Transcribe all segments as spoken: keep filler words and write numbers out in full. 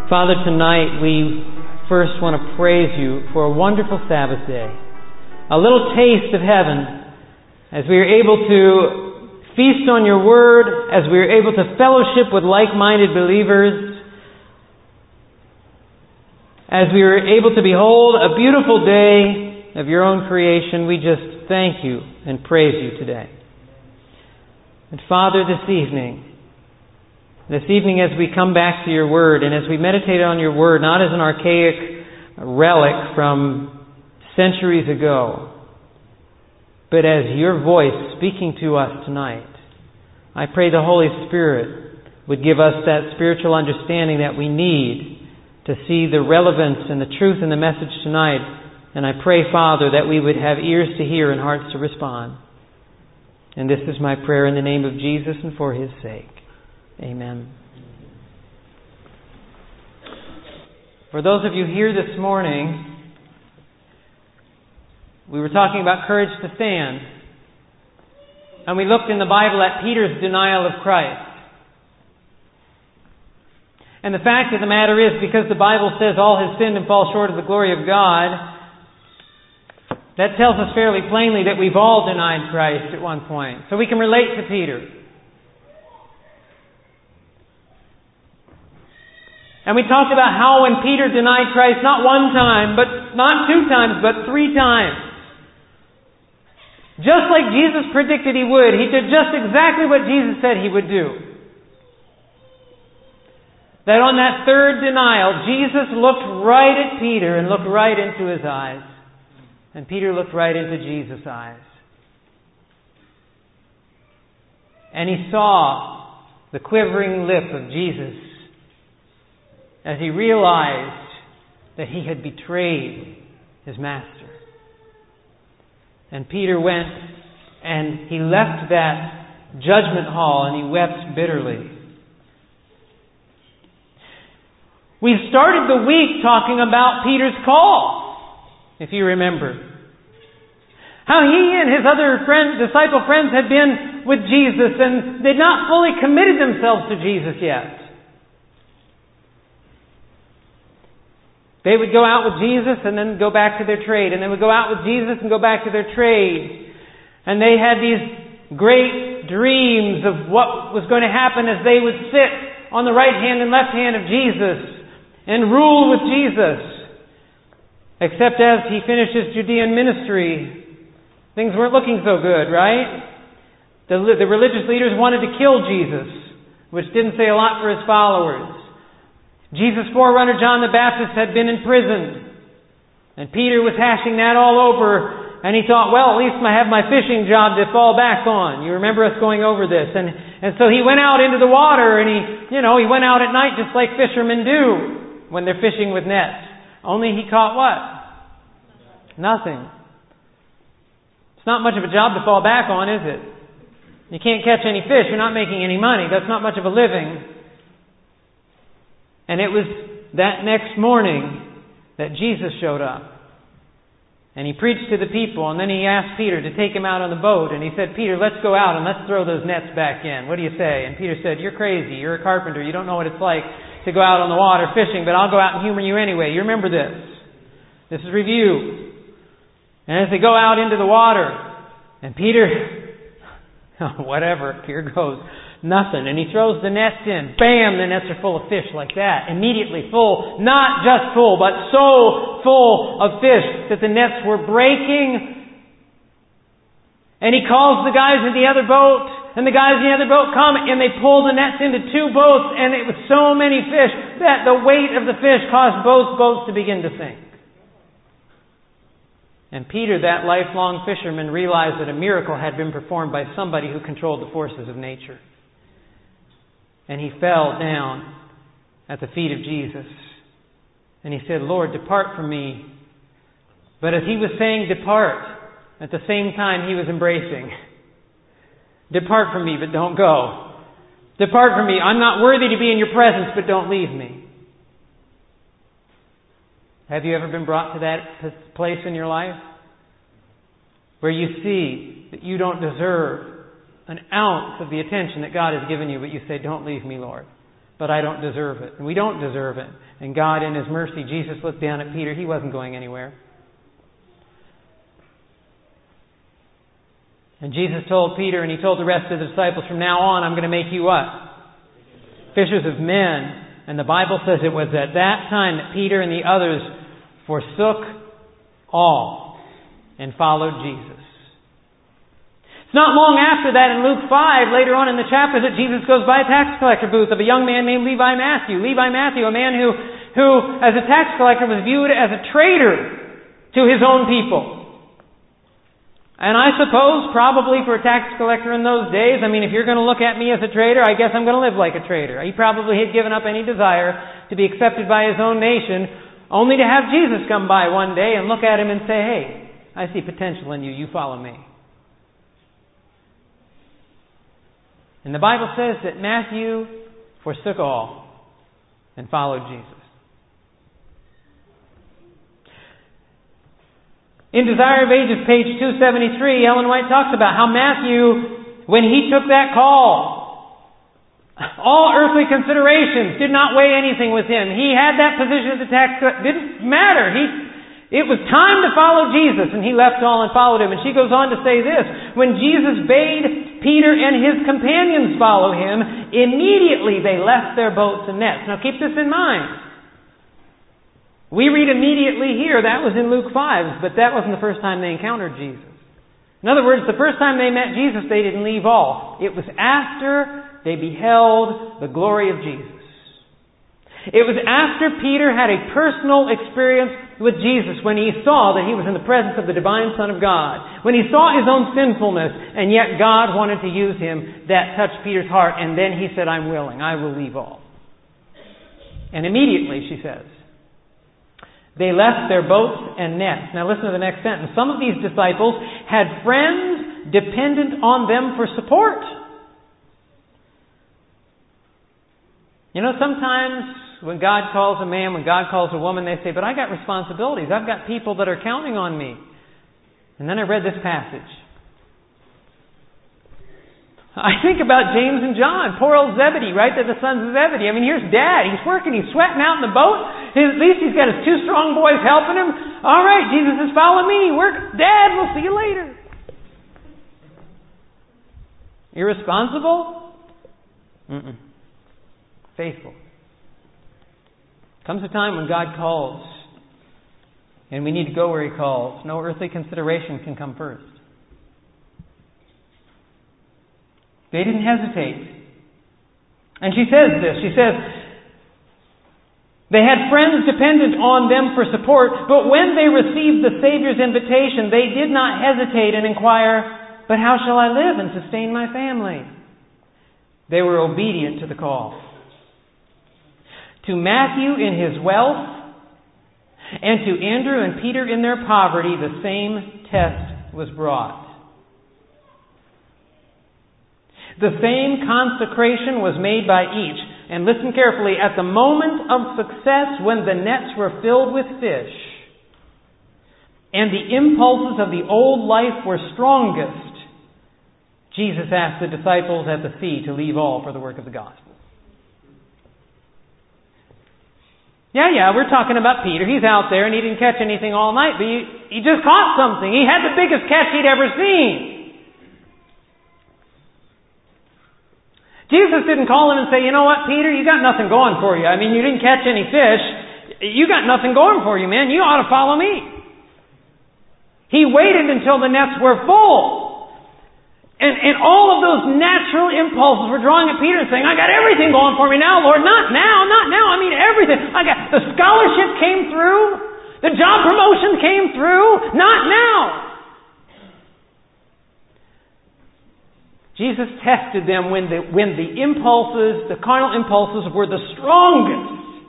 Father, tonight we first want to praise you for a wonderful Sabbath day. A little taste of heaven as we are able to feast on your word, as we are able to fellowship with like-minded believers, as we are able to behold a beautiful day of your own creation. We just thank you and praise you today. And Father, this evening, This evening as we come back to your word and as we meditate on your word, not as an archaic relic from centuries ago, but as your voice speaking to us tonight, I pray the Holy Spirit would give us that spiritual understanding that we need to see the relevance and the truth in the message tonight. And I pray, Father, that we would have ears to hear and hearts to respond. And this is my prayer in the name of Jesus and for His sake. Amen. For those of you here this morning, we were talking about courage to stand. And we looked in the Bible at Peter's denial of Christ. And the fact of the matter is, because the Bible says all have sinned and fall short of the glory of God, that tells us fairly plainly that we've all denied Christ at one point. So we can relate to Peter. And we talked about how when Peter denied Christ, not one time, but not two times, but three times. Just like Jesus predicted he would, he did just exactly what Jesus said he would do. That on that third denial, Jesus looked right at Peter and looked right into his eyes. And Peter looked right into Jesus' eyes. And he saw the quivering lip of Jesus as he realized that he had betrayed his master. And Peter went and he left that judgment hall and he wept bitterly. We started the week talking about Peter's call, if you remember. How he and his other friend, disciple friends had been with Jesus and they'd not fully committed themselves to Jesus yet. They would go out with Jesus and then go back to their trade. And they would go out with Jesus and go back to their trade. And they had these great dreams of what was going to happen as they would sit on the right hand and left hand of Jesus and rule with Jesus. Except as he finished his Judean ministry, things weren't looking so good, right? The, the religious leaders wanted to kill Jesus, which didn't say a lot for his followers. Jesus' forerunner John the Baptist had been imprisoned. And Peter was hashing that all over. And he thought, well, at least I have my fishing job to fall back on. You remember us going over this. And, and so he went out into the water and he, you know, he went out at night just like fishermen do when they're fishing with nets. Only he caught what? Nothing. It's not much of a job to fall back on, is it? You can't catch any fish. You're not making any money. That's not much of a living. And it was that next morning that Jesus showed up. And he preached to the people. And then he asked Peter to take him out on the boat. And he said, Peter, let's go out and let's throw those nets back in. What do you say? And Peter said, you're crazy. You're a carpenter. You don't know what it's like to go out on the water fishing. But I'll go out and humor you anyway. You remember this. This is review. And as they go out into the water, and Peter, whatever, here goes. Nothing. And he throws the nets in. Bam! The nets are full of fish like that. Immediately full. Not just full, but so full of fish that the nets were breaking. And he calls the guys in the other boat. And the guys in the other boat come and they pull the nets into two boats. And it was so many fish that the weight of the fish caused both boats to begin to sink. And Peter, that lifelong fisherman, realized that a miracle had been performed by somebody who controlled the forces of nature. And he fell down at the feet of Jesus. And he said, Lord, depart from me. But as he was saying depart, at the same time he was embracing. Depart from me, but don't go. Depart from me. I'm not worthy to be in your presence, but don't leave me. Have you ever been brought to that place in your life where you see that you don't deserve an ounce of the attention that God has given you, but you say, don't leave me, Lord. but I don't deserve it. And we don't deserve it. And God, in His mercy, Jesus looked down at Peter. He wasn't going anywhere. And Jesus told Peter, and He told the rest of the disciples, from now on, I'm going to make you what? Fishers of men. And the Bible says it was at that time that Peter and the others forsook all and followed Jesus. It's not long after that in Luke five, later on in the chapter, that Jesus goes by a tax collector booth of a young man named Levi Matthew. Levi Matthew, a man who, who as a tax collector, was viewed as a traitor to his own people. And I suppose probably for a tax collector in those days, I mean, if you're going to look at me as a traitor, I guess I'm going to live like a traitor. He probably had given up any desire to be accepted by his own nation, only to have Jesus come by one day and look at him and say, hey, I see potential in you, you follow me. And the Bible says that Matthew forsook all and followed Jesus. In Desire of Ages, page two seventy-three, Ellen White talks about how Matthew, when he took that call, all earthly considerations did not weigh anything with him. He had that position at the tax collector. Didn't matter. He, it was time to follow Jesus, and he left all and followed him. And she goes on to say this, when Jesus bade Peter and his companions follow him, immediately they left their boats and nets. Now keep this in mind. We read immediately here, that was in Luke five, but that wasn't the first time they encountered Jesus. In other words, the first time they met Jesus, they didn't leave all. It was after they beheld the glory of Jesus. It was after Peter had a personal experience with Jesus when he saw that he was in the presence of the divine Son of God. When he saw his own sinfulness, and yet God wanted to use him, that touched Peter's heart, and then he said, I'm willing, I will leave all. And immediately, she says, they left their boats and nets. Now listen to the next sentence. Some of these disciples had friends dependent on them for support. You know, sometimes when God calls a man, when God calls a woman, they say, but I got responsibilities. I've got people that are counting on me. And then I read this passage. I think about James and John, poor old Zebedee, right? They're the sons of Zebedee. I mean, here's Dad. He's working. He's sweating out in the boat. At least he's got his two strong boys helping him. All right, Jesus says, follow me. Work. Dad, we'll see you later. Irresponsible? Mm-mm. Faithful. Comes a time when God calls, and we need to go where He calls. No earthly consideration can come first. They didn't hesitate. And she says this. She says, they had friends dependent on them for support, but when they received the Savior's invitation, they did not hesitate and inquire, but how shall I live and sustain my family? They were obedient to the call. To Matthew in his wealth, and to Andrew and Peter in their poverty, the same test was brought. The same consecration was made by each. And listen carefully, at the moment of success, when the nets were filled with fish, and the impulses of the old life were strongest, Jesus asked the disciples at the sea to leave all for the work of the gospel. Yeah, yeah, we're talking about Peter. He's out there and he didn't catch anything all night, but he, he just caught something. He had the biggest catch he'd ever seen. Jesus didn't call him and say, you know what, Peter, you got nothing going for you. I mean, you didn't catch any fish. You got nothing going for you, man. You ought to follow me. He waited until the nets were full. And, and all of those natural impulses were drawing at Peter and saying, I got everything going for me now, Lord. Not now, not now. I mean, everything. I got the scholarship came through. The job promotion came through. Not now. Jesus tested them when the, when the impulses, the carnal impulses, were the strongest.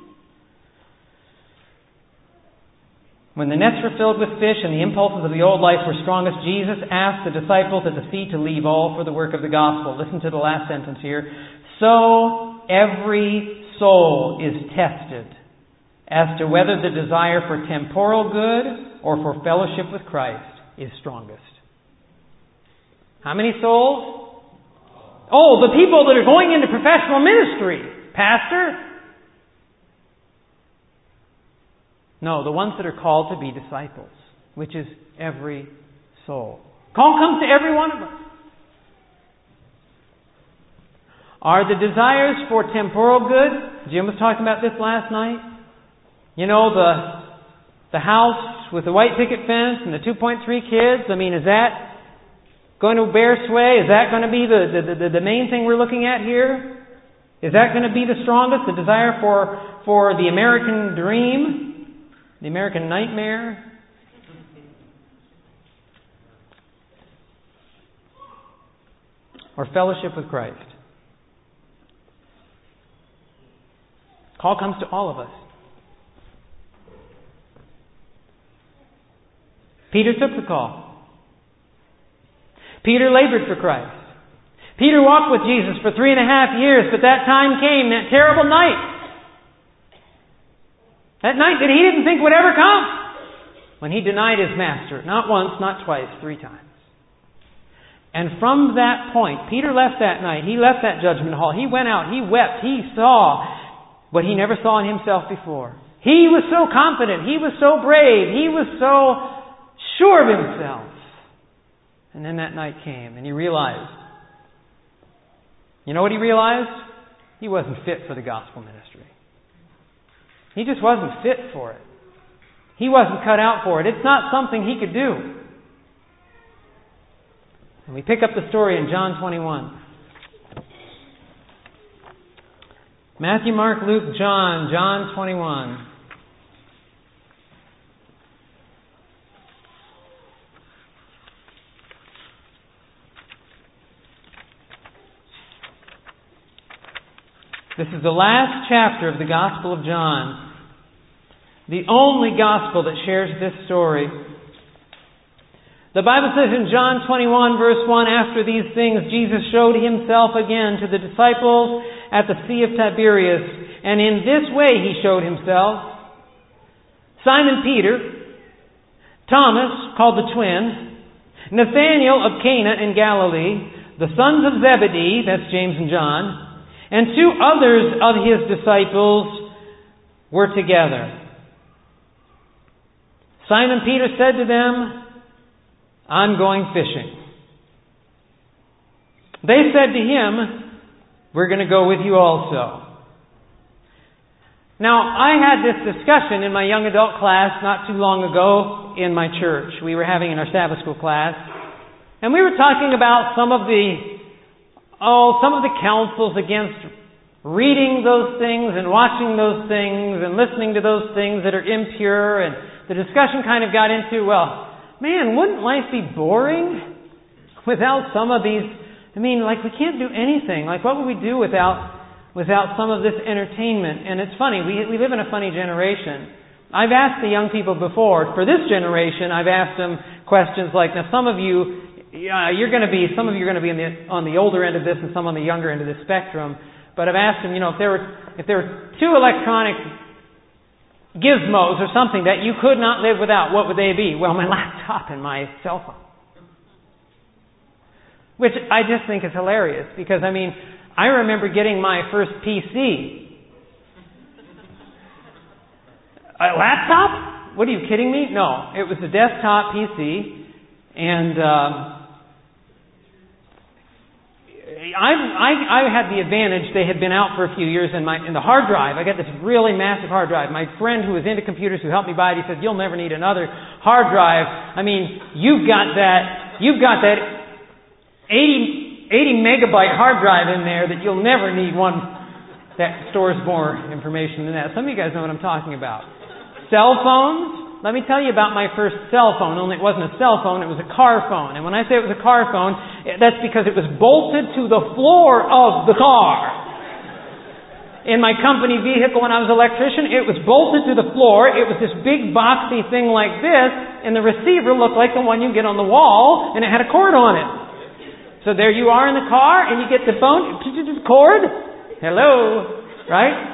When the nets were filled with fish and the impulses of the old life were strongest, Jesus asked the disciples at the sea to leave all for the work of the gospel. Listen to the last sentence here. So every soul is tested as to whether the desire for temporal good or for fellowship with Christ is strongest. How many souls? Oh, the people that are going into professional ministry. Pastor? No, the ones that are called to be disciples, which is every soul. Call comes to every one of us. Are the desires for temporal good? Jim was talking about this last night. You know, the the house with the white picket fence and the two point three kids. I mean, is that going to bear sway? Is that going to be the, the, the, the main thing we're looking at here? Is that going to be the strongest? The desire for, for the American dream? The American nightmare? Or fellowship with Christ? Call comes to all of us. Peter took the call. Peter labored for Christ. Peter walked with Jesus for three and a half years, but that time came, that terrible night. That night that he didn't think would ever come. When he denied his master, not once, not twice, three times. And from that point, Peter left that night. He left that judgment hall. He went out. He wept. He saw what he never saw in himself before. He was so confident. He was so brave. He was so sure of himself. And then that night came and he realized. You know what he realized? He wasn't fit for the gospel ministry. He just wasn't fit for it. He wasn't cut out for it. It's not something he could do. And we pick up the story in John twenty-one. Matthew, Mark, Luke, John, John twenty-one. This is the last chapter of the Gospel of John. The only Gospel that shares this story. The Bible says in John twenty-one verse one, after these things Jesus showed himself again to the disciples at the Sea of Tiberias. And in this way he showed himself. Simon Peter, Thomas, called the twin, Nathanael of Cana in Galilee, the sons of Zebedee, that's James and John, and two others of his disciples were together. Simon Peter said to them, I'm going fishing. They said to him, we're going to go with you also. Now, I had this discussion in my young adult class not too long ago in my church. We were having in our Sabbath school class. And we were talking about some of the Oh, some of the counsels against reading those things and watching those things and listening to those things that are impure. And the discussion kind of got into, well, man, wouldn't life be boring without some of these? I mean, like, we can't do anything. Like, what would we do without without some of this entertainment? And it's funny, we we live in a funny generation. I've asked the young people before, for this generation, I've asked them questions like, now some of you, Yeah, you're going to be, some of you are going to be in the, on the older end of this and some on the younger end of the spectrum. But I've asked them, you know, if there were, if there were two electronic gizmos or something that you could not live without, what would they be? Well, my laptop and my cell phone. Which I just think is hilarious because, I mean, I remember getting my first P C. A laptop? What are you kidding me? No, it was a desktop P C. And um, I, I, I had the advantage. They had been out for a few years, and my in the hard drive, I got this really massive hard drive. My friend who was into computers, who helped me buy it, he said, "You'll never need another hard drive. I mean, you've got that. You've got that eighty, eighty megabyte hard drive in there that you'll never need one that stores more information than that." Some of you guys know what I'm talking about. Cell phones. Let me tell you about my first cell phone, only it wasn't a cell phone, it was a car phone. And when I say it was a car phone, that's because it was bolted to the floor of the car. In my company vehicle when I was an electrician, it was bolted to the floor. It was this big boxy thing like this, and the receiver looked like the one you get on the wall, and it had a cord on it. So there you are in the car, and you get the phone, cord, hello, right?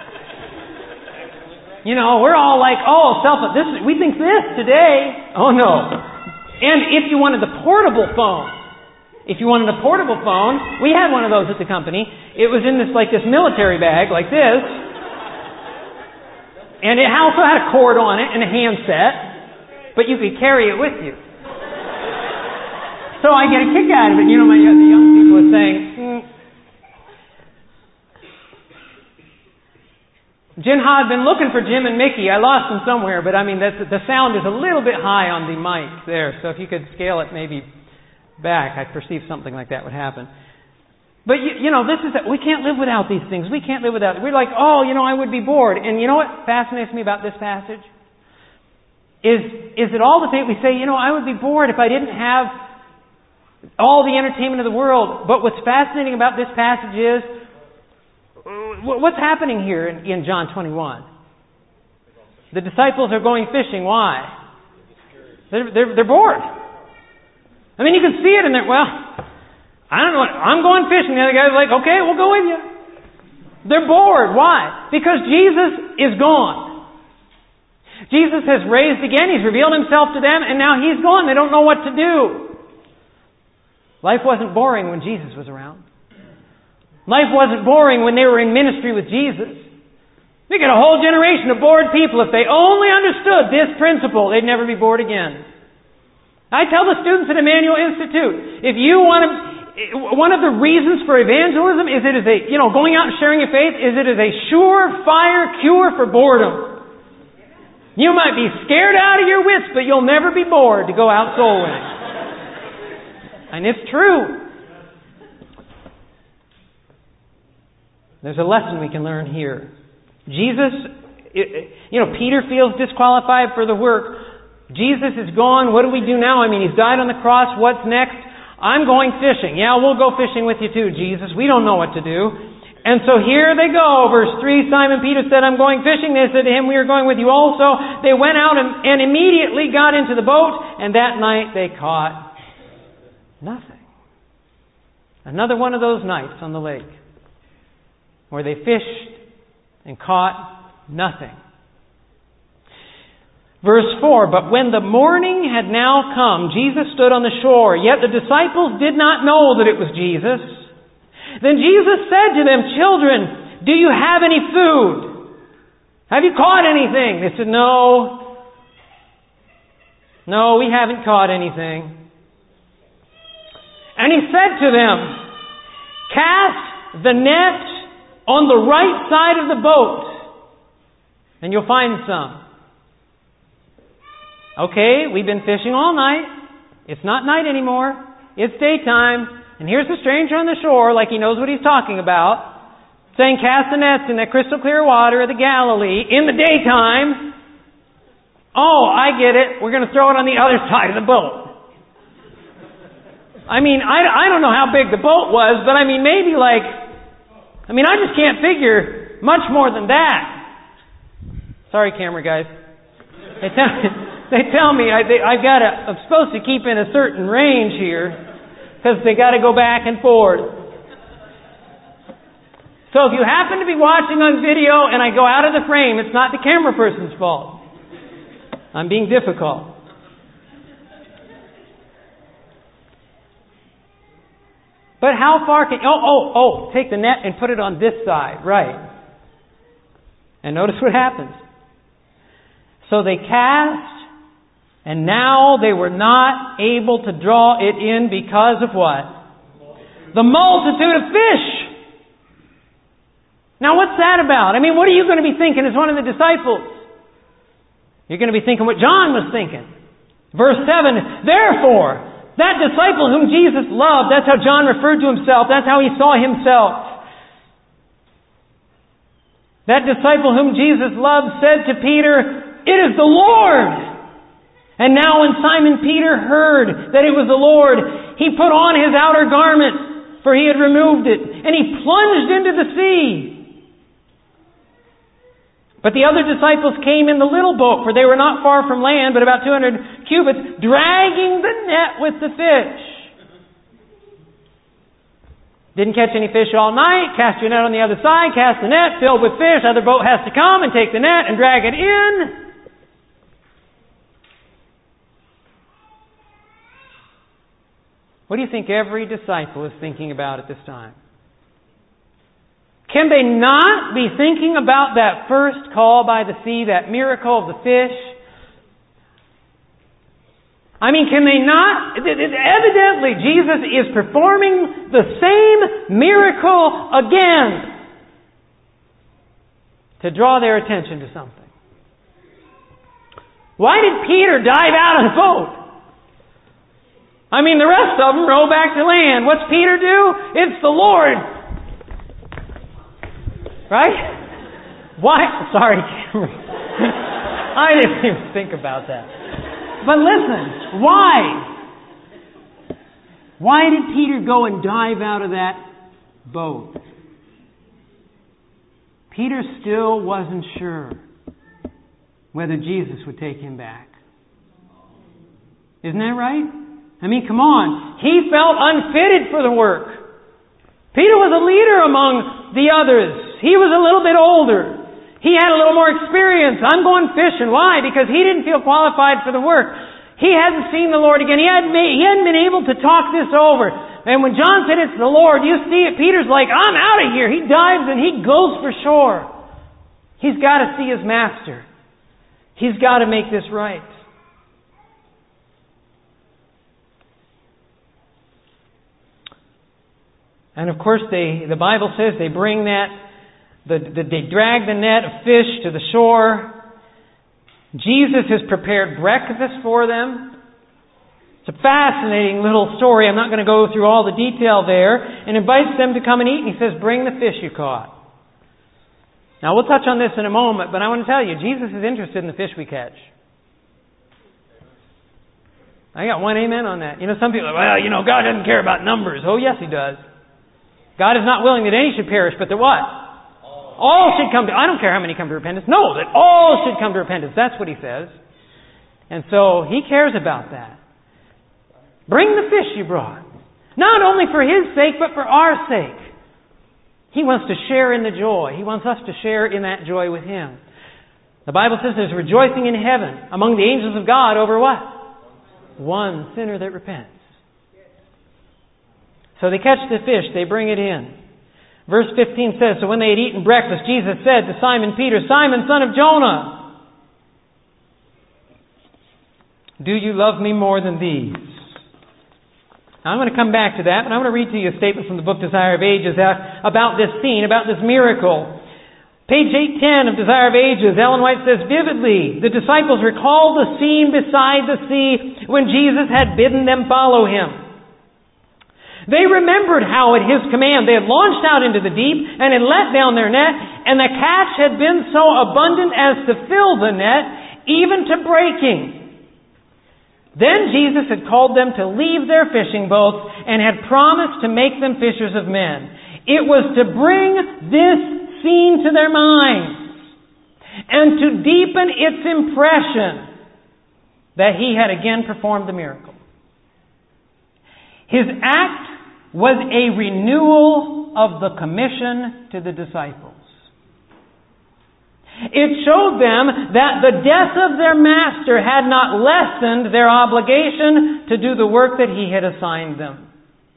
You know, we're all like, oh, cell phone. This is, we think this today. Oh, no. And if you wanted the portable phone, If you wanted a portable phone, we had one of those at the company. It was in this like this military bag like this. And it also had a cord on it and a handset. But you could carry it with you. So I get a kick out of it. You know, my, the young people are saying, hmm. Jen Ha had been looking for Jim and Mickey. I lost them somewhere, but I mean, that's, the sound is a little bit high on the mic there. So if you could scale it maybe back, I perceive something like that would happen. But, you, you know, this is, we can't live without these things. We can't live without it. We're like, oh, you know, I would be bored. And you know what fascinates me about this passage? Is, is it all the thing we say, you know, I would be bored if I didn't have all the entertainment of the world. But what's fascinating about this passage is, what's happening here in, in John twenty-one? The disciples are going fishing. Why? They're, they're, they're bored. I mean, you can see it in there. Well, I don't know. I'm going fishing. The other guy's like, okay, we'll go with you. They're bored. Why? Because Jesus is gone. Jesus has raised again. He's revealed himself to them, and now he's gone. They don't know what to do. Life wasn't boring when Jesus was around. Life wasn't boring when they were in ministry with Jesus. We get a whole generation of bored people. If they only understood this principle, they'd never be bored again. I tell the students at Emmanuel Institute, if you want to, one of the reasons for evangelism is it is a, you know, going out and sharing your faith, is it is a surefire cure for boredom. You might be scared out of your wits, but you'll never be bored to go out soul winning. And it's true. There's a lesson we can learn here. Jesus, you know, Peter feels disqualified for the work. Jesus is gone. What do we do now? I mean, he's died on the cross. What's next? I'm going fishing. Yeah, we'll go fishing with you too, Jesus. We don't know what to do. And so here they go. Verse three, Simon Peter said, I'm going fishing. They said to him, we are going with you also. They went out and, and immediately got into the boat. And that night they caught nothing. Another one of those nights on the lake, where they fished and caught nothing. Verse four, but when the morning had now come, Jesus stood on the shore, yet the disciples did not know that it was Jesus. Then Jesus said to them, children, do you have any food? Have you caught anything? They said, no. No, we haven't caught anything. And he said to them, cast the net on the right side of the boat, and you'll find some. Okay, we've been fishing all night. It's not night anymore. It's daytime. And here's a stranger on the shore, like he knows what he's talking about, saying, cast the nets in that crystal clear water of the Galilee in the daytime. Oh, I get it. We're going to throw it on the other side of the boat. I mean, I, I don't know how big the boat was, but I mean, maybe like, I mean, I just can't figure much more than that. Sorry, camera guys. They tell, they tell me I, they, I've got to, I'm supposed to keep in a certain range here because they got to go back and forth. So if you happen to be watching on video and I go out of the frame, it's not the camera person's fault. I'm being difficult. But how far can... Oh, oh, oh, take the net and put it on this side. Right. And notice what happens. So they cast, and now they were not able to draw it in because of what? The multitude of fish. Now what's that about? I mean, what are you going to be thinking as one of the disciples? You're going to be thinking what John was thinking. Verse seven, therefore... that disciple whom Jesus loved, that's how John referred to himself. That's how he saw himself. That disciple whom Jesus loved said to Peter, it is the Lord. And now when Simon Peter heard that it was the Lord, he put on his outer garment, for he had removed it, and he plunged into the sea. But the other disciples came in the little boat, for they were not far from land, but about two hundred cubits, dragging the net with the fish. Didn't catch any fish all night. Cast your net on the other side. Cast the net, filled with fish. Other boat has to come and take the net and drag it in. What do you think every disciple is thinking about at this time? Can they not be thinking about that first call by the sea, that miracle of the fish? I mean, can they not? Evidently, Jesus is performing the same miracle again to draw their attention to something. Why did Peter dive out of the boat? I mean, the rest of them row back to land. What's Peter do? It's the Lord. Right? Why? Sorry, Cameron. I didn't even think about that. But listen, why? Why did Peter go and dive out of that boat? Peter still wasn't sure whether Jesus would take him back. Isn't that right? I mean, come on. He felt unfitted for the work. Peter was a leader among the others. He was a little bit older. He had a little more experience. I'm going fishing. Why? Because he didn't feel qualified for the work. He hadn't seen the Lord again. He hadn't, made, he hadn't been able to talk this over. And when John said it's the Lord, you see it, Peter's like, I'm out of here. He dives and he goes for shore. He's got to see his master. He's got to make this right. And of course, they, the Bible says they bring that, the, the, they drag the net of fish to the shore. Jesus has prepared breakfast for them. It's a fascinating little story. I'm not going to go through all the detail there. And invites them to come and eat. And he says, bring the fish you caught. Now, we'll touch on this in a moment, but I want to tell you, Jesus is interested in the fish we catch. I got one amen on that. You know, some people are, well, you know, God doesn't care about numbers. Oh, yes, He does. God is not willing that any should perish, but that what? All. all should come to, I don't care how many come to repentance. No, that all should come to repentance. That's what He says. And so He cares about that. Bring the fish you brought. Not only for His sake, but for our sake. He wants to share in the joy. He wants us to share in that joy with Him. The Bible says there's rejoicing in heaven among the angels of God over what? One sinner that repents. So they catch the fish, they bring it in. Verse fifteen says, so when they had eaten breakfast, Jesus said to Simon Peter, Simon, son of Jonah, do you love me more than these? Now, I'm going to come back to that, but I'm going to read to you a statement from the book Desire of Ages about this scene, about this miracle. Page eight ten of Desire of Ages, Ellen White says, vividly, the disciples recalled the scene beside the sea when Jesus had bidden them follow Him. They remembered how at His command they had launched out into the deep and had let down their net, and the catch had been so abundant as to fill the net, even to breaking. Then Jesus had called them to leave their fishing boats and had promised to make them fishers of men. It was to bring this scene to their minds and to deepen its impression that He had again performed the miracle. His act was a renewal of the commission to the disciples. It showed them that the death of their master had not lessened their obligation to do the work that He had assigned them.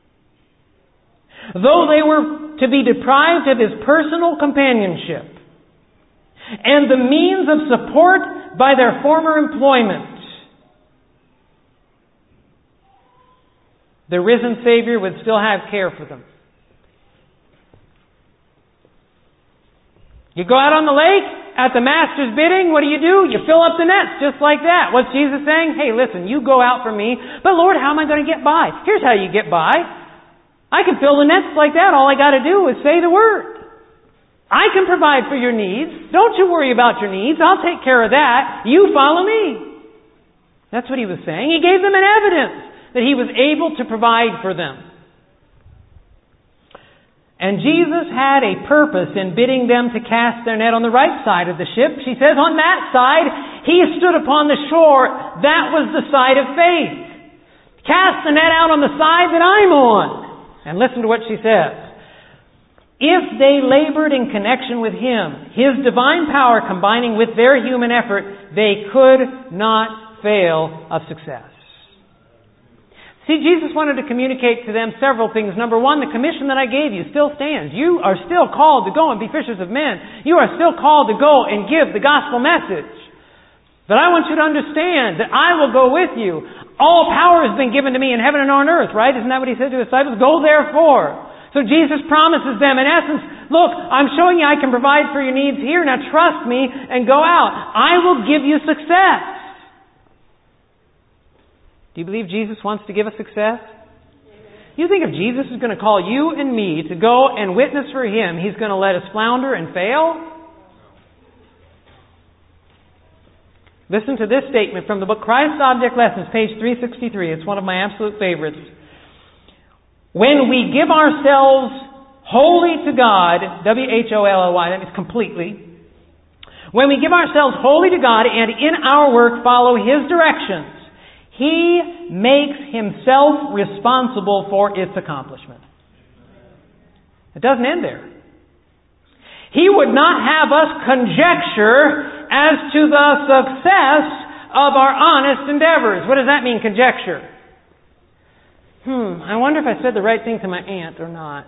Though they were to be deprived of His personal companionship and the means of support by their former employment, the risen Savior would still have care for them. You go out on the lake, at the Master's bidding, what do you do? You fill up the nets just like that. What's Jesus saying? Hey, listen, you go out for me, but Lord, how am I going to get by? Here's how you get by. I can fill the nets like that. All I got to do is say the word. I can provide for your needs. Don't you worry about your needs. I'll take care of that. You follow me. That's what He was saying. He gave them an evidence that He was able to provide for them. And Jesus had a purpose in bidding them to cast their net on the right side of the ship. She says, on that side, He stood upon the shore. That was the side of faith. Cast the net out on the side that I'm on. And listen to what she says. If they labored in connection with Him, His divine power combining with their human effort, they could not fail of success. See, Jesus wanted to communicate to them several things. Number one, the commission that I gave you still stands. You are still called to go and be fishers of men. You are still called to go and give the gospel message. But I want you to understand that I will go with you. All power has been given to me in heaven and on earth, right? Isn't that what he said to his disciples? Go therefore. So Jesus promises them, in essence, look, I'm showing you I can provide for your needs here. Now trust me and go out. I will give you success. Do you believe Jesus wants to give us success? You think if Jesus is going to call you and me to go and witness for Him, He's going to let us flounder and fail? Listen to this statement from the book Christ's Object Lessons, page three sixty-three. It's one of my absolute favorites. When we give ourselves wholly to God, W H O L L Y, that means completely. When we give ourselves wholly to God and in our work follow His directions, He makes Himself responsible for its accomplishment. It doesn't end there. He would not have us conjecture as to the success of our honest endeavors. What does that mean, conjecture? Hmm, I wonder if I said the right thing to my aunt or not.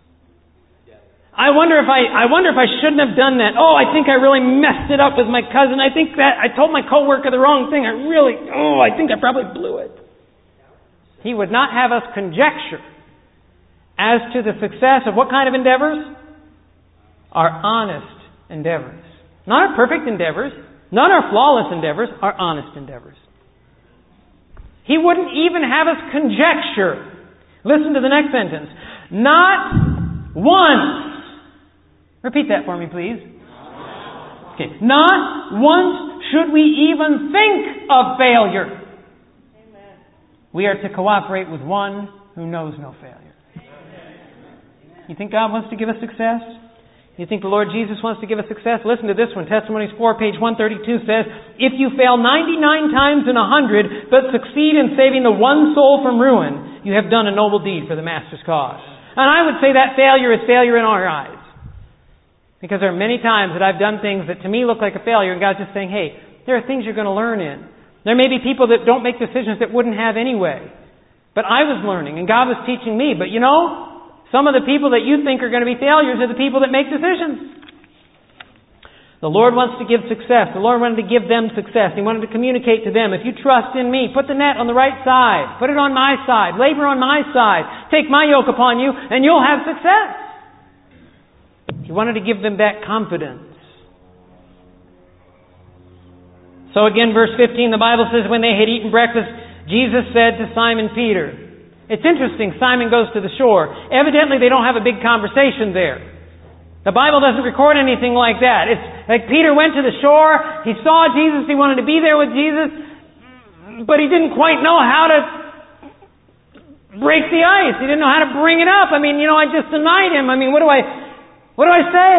I wonder if I I wonder if I shouldn't have done that. Oh, I think I really messed it up with my cousin. I think that I told my coworker the wrong thing. I really, oh, I think I probably blew it. He would not have us conjecture as to the success of what kind of endeavors? Our honest endeavors. Not our perfect endeavors, not our flawless endeavors, our honest endeavors. He wouldn't even have us conjecture. Listen to the next sentence. Not once. Repeat that for me, please. Okay. Not once should we even think of failure. Amen. We are to cooperate with one who knows no failure. Amen. You think God wants to give us success? You think the Lord Jesus wants to give us success? Listen to this one. Testimonies four, page one thirty-two says, if you fail ninety-nine times in a hundred, but succeed in saving the one soul from ruin, you have done a noble deed for the Master's cause. And I would say that failure is failure in our eyes. Because there are many times that I've done things that to me look like a failure, and God's just saying, hey, there are things you're going to learn in. There may be people that don't make decisions that wouldn't have anyway. But I was learning, and God was teaching me. But you know, some of the people that you think are going to be failures are the people that make decisions. The Lord wants to give success. The Lord wanted to give them success. He wanted to communicate to them, if you trust in me, put the net on the right side. Put it on my side. Labor on my side. Take my yoke upon you, and you'll have success. He wanted to give them that confidence. So again, verse fifteen, the Bible says, when they had eaten breakfast, Jesus said to Simon Peter. It's interesting, Simon goes to the shore. Evidently they don't have a big conversation there. The Bible doesn't record anything like that. It's like Peter went to the shore, he saw Jesus, he wanted to be there with Jesus, but he didn't quite know how to break the ice. He didn't know how to bring it up. I mean, you know, I just denied him. I mean, what do I, what do I say?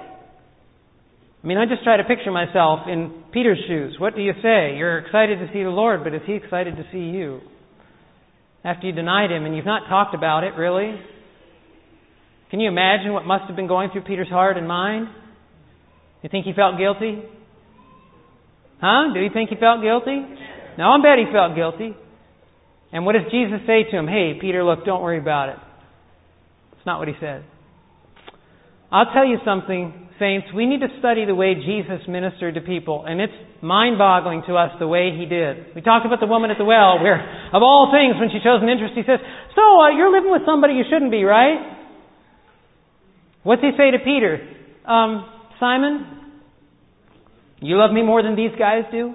I mean, I just try to picture myself in Peter's shoes. What do you say? You're excited to see the Lord, but is He excited to see you? After you denied Him and you've not talked about it, really? Can you imagine what must have been going through Peter's heart and mind? You think he felt guilty? Huh? Do you think he felt guilty? No, I bet he felt guilty. And what does Jesus say to him? Hey, Peter, look, don't worry about it. It's not what He said. I'll tell you something, saints. We need to study the way Jesus ministered to people. And it's mind-boggling to us the way He did. We talked about the woman at the well where, of all things, when she shows an interest, He says, so, uh, you're living with somebody you shouldn't be, right? What's He say to Peter? Um, Simon, you love me more than these guys do?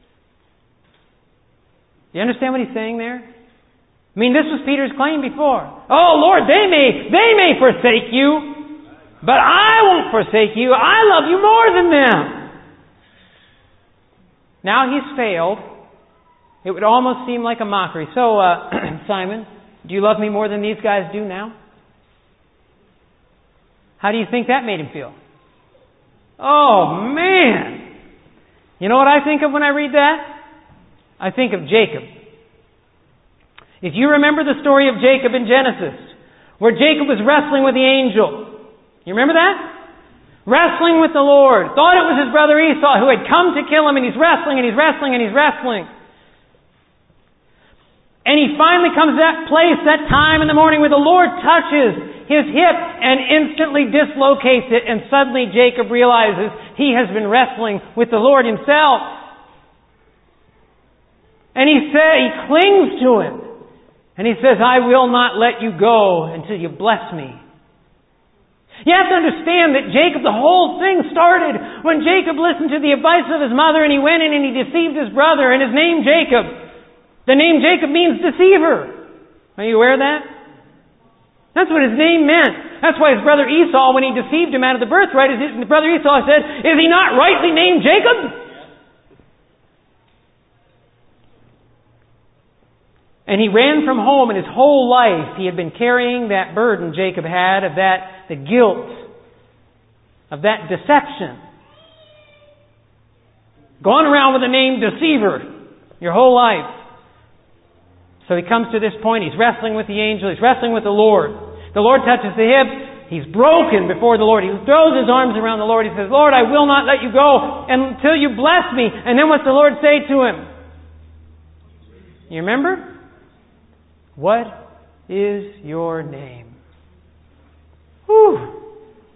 Do you understand what He's saying there? I mean, this was Peter's claim before. Oh, Lord, they may, they may forsake you, but I won't forsake you. I love you more than them. Now He's failed. It would almost seem like a mockery. So, uh, Simon, do you love me more than these guys do now? How do you think that made him feel? Oh, man! You know what I think of when I read that? I think of Jacob. If you remember the story of Jacob in Genesis, where Jacob was wrestling with the angel. You remember that? Wrestling with the Lord. Thought it was his brother Esau who had come to kill him, and he's wrestling and he's wrestling and he's wrestling. And he finally comes to that place, that time in the morning where the Lord touches his hip and instantly dislocates it, and suddenly Jacob realizes he has been wrestling with the Lord himself. And he says, he clings to him. And he says, I will not let you go until you bless me. You have to understand that Jacob, the whole thing started when Jacob listened to the advice of his mother and he went in and he deceived his brother, and his name Jacob. The name Jacob means deceiver. Are you aware of that? That's what his name meant. That's why his brother Esau, when he deceived him out of the birthright, his brother Esau said, is he not rightly named Jacob? And he ran from home, and his whole life he had been carrying that burden Jacob had of that, the guilt, of that deception. Going around with the name deceiver your whole life. So he comes to this point, he's wrestling with the angel, he's wrestling with the Lord. The Lord touches the hip, he's broken before the Lord. He throws his arms around the Lord, he says, Lord, I will not let you go until you bless me. And then what's the Lord say to him? You remember? What is your name? Whew.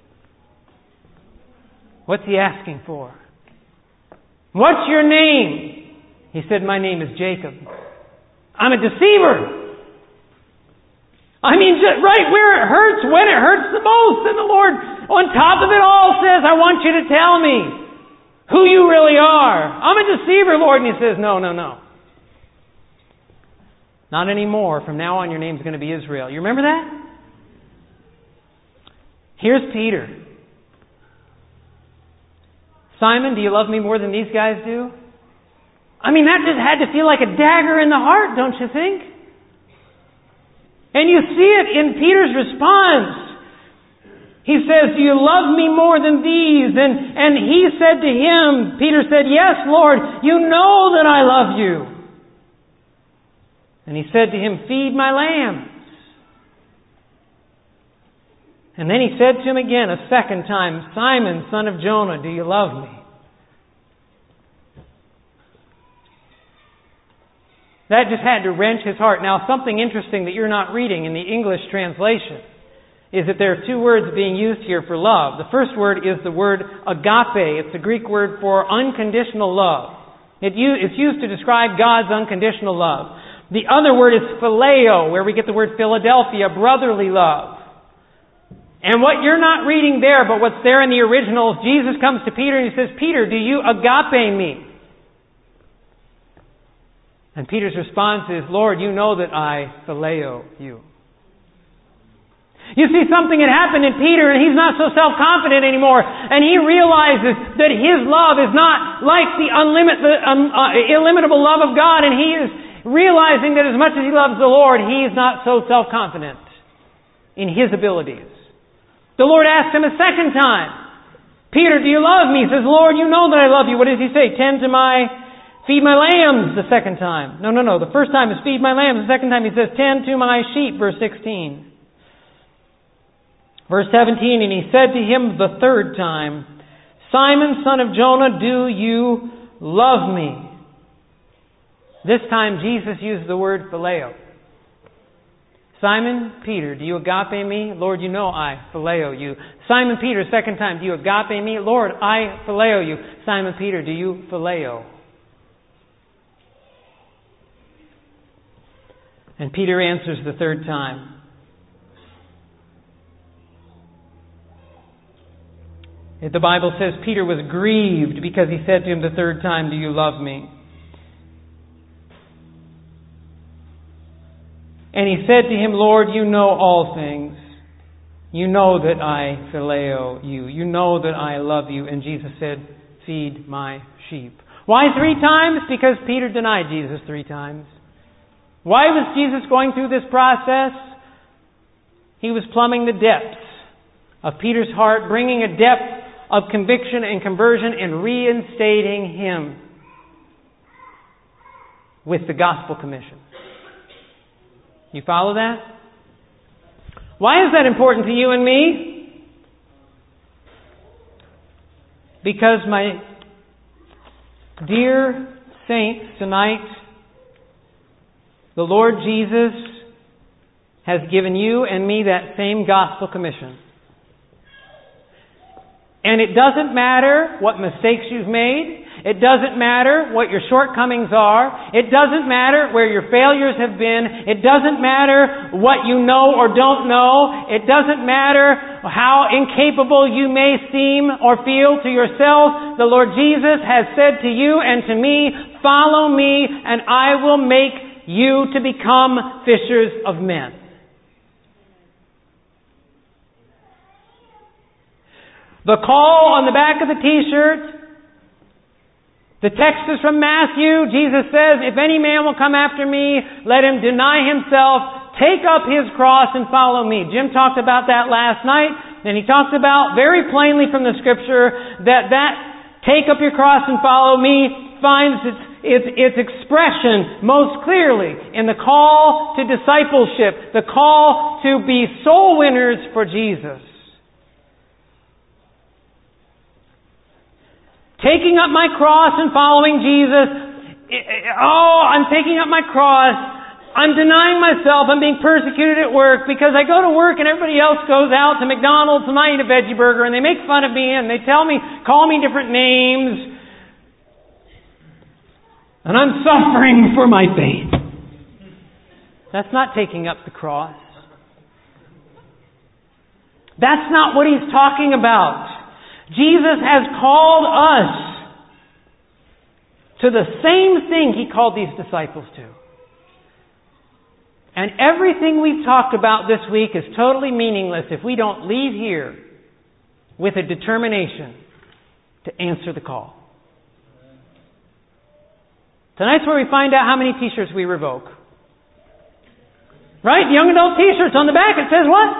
What's he asking for? What's your name? He said, my name is Jacob. I'm a deceiver. I mean, just right where it hurts, when it hurts the most. And the Lord, on top of it all, says, I want you to tell me who you really are. I'm a deceiver, Lord. And he says, no, no, no. Not anymore. From now on, your name's going to be Israel. You remember that? Here's Peter. Simon, do you love me more than these guys do? I mean, that just had to feel like a dagger in the heart, don't you think? And you see it in Peter's response. He says, do you love me more than these? And, and he said to him, Peter said, yes, Lord, you know that I love you. And he said to him, feed my lambs. And then he said to him again a second time, Simon, son of Jonah, do you love me? That just had to wrench his heart. Now, something interesting that you're not reading in the English translation is that there are two words being used here for love. The first word is the word agape. It's the Greek word for unconditional love. It, it's used to describe God's unconditional love. The other word is phileo, where we get the word Philadelphia, brotherly love. And what you're not reading there, but what's there in the original, Jesus comes to Peter and he says, Peter, do you agape me? And Peter's response is, Lord, you know that I phileo you. You see, something had happened in Peter and he's not so self-confident anymore. And he realizes that his love is not like the, unlimit, the um, uh, illimitable love of God. And he is realizing that as much as he loves the Lord, he is not so self-confident in his abilities. The Lord asked him a second time, Peter, do you love me? He says, Lord, you know that I love you. What does he say? Tend to my... Feed my lambs the second time. No, no, no. The first time is feed my lambs. The second time he says, tend to my sheep, verse sixteen. Verse seventeen, and he said to him the third time, Simon, son of Jonah, do you love me? This time Jesus used the word phileo. Simon, Peter, do you agape me? Lord, you know I phileo you. Simon Peter, second time, do you agape me? Lord, I phileo you. Simon Peter, do you phileo? And Peter answers the third time. The Bible says Peter was grieved because he said to him the third time, do you love me? And he said to him, Lord, you know all things. You know that I phileo you. You know that I love you. And Jesus said, feed my sheep. Why three times? Because Peter denied Jesus three times. Why was Jesus going through this process? He was plumbing the depths of Peter's heart, bringing a depth of conviction and conversion and reinstating him with the gospel commission. You follow that? Why is that important to you and me? Because, my dear saints, tonight, The Lord Jesus has given you and me that same gospel commission. And it doesn't matter what mistakes you've made. It doesn't matter what your shortcomings are. It doesn't matter where your failures have been. It doesn't matter what you know or don't know. It doesn't matter how incapable you may seem or feel to yourself. The Lord Jesus has said to you and to me, "Follow me, and I will make you to become fishers of men." The call on the back of the t-shirt, the text is from Matthew. Jesus says, "If any man will come after me, let him deny himself, take up his cross and follow me." Jim talked about that last night, and he talked about very plainly from the Scripture that that "take up your cross and follow me" finds its, its, its expression most clearly in the call to discipleship, the call to be soul winners for Jesus. Taking up my cross and following Jesus. Oh, I'm taking up my cross. I'm denying myself. I'm being persecuted at work because I go to work and everybody else goes out to McDonald's and I eat a veggie burger and they make fun of me and they tell me, call me different names. And I'm suffering for my faith. That's not taking up the cross. That's not what he's talking about. Jesus has called us to the same thing he called these disciples to. And everything we've talked about this week is totally meaningless if we don't leave here with a determination to answer the call. Tonight's where we find out how many t-shirts we revoke. Right? Young adult t-shirts on the back. It says what?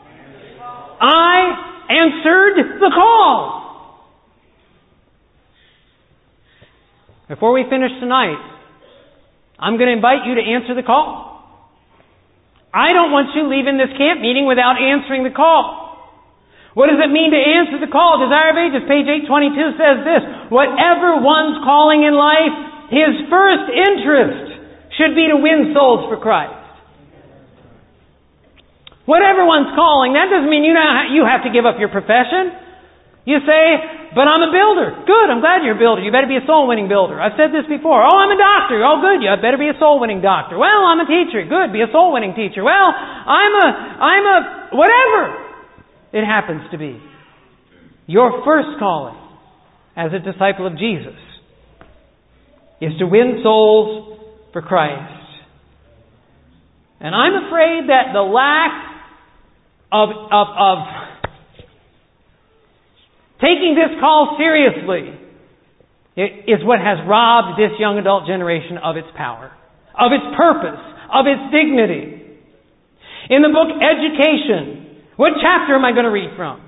I answered the call. Before we finish tonight, I'm going to invite you to answer the call. I don't want you leaving this camp meeting without answering the call. What does it mean to answer the call? Desire of Ages, page eight twenty-two says this: whatever one's calling in life, his first interest should be to win souls for Christ. Whatever one's calling, that doesn't mean you know you have to give up your profession. You say, "But I'm a builder." Good, I'm glad you're a builder. You better be a soul-winning builder. I've said this before. "Oh, I'm a doctor." Oh, good, you better be a soul-winning doctor. "Well, I'm a teacher." Good, be a soul-winning teacher. "Well, I'm a, I'm a," whatever it happens to be. Your first calling as a disciple of Jesus is to win souls for Christ. And I'm afraid that the lack Of, of, of taking this call seriously is what has robbed this young adult generation of its power, of its purpose, of its dignity. In the book Education, what chapter am I going to read from?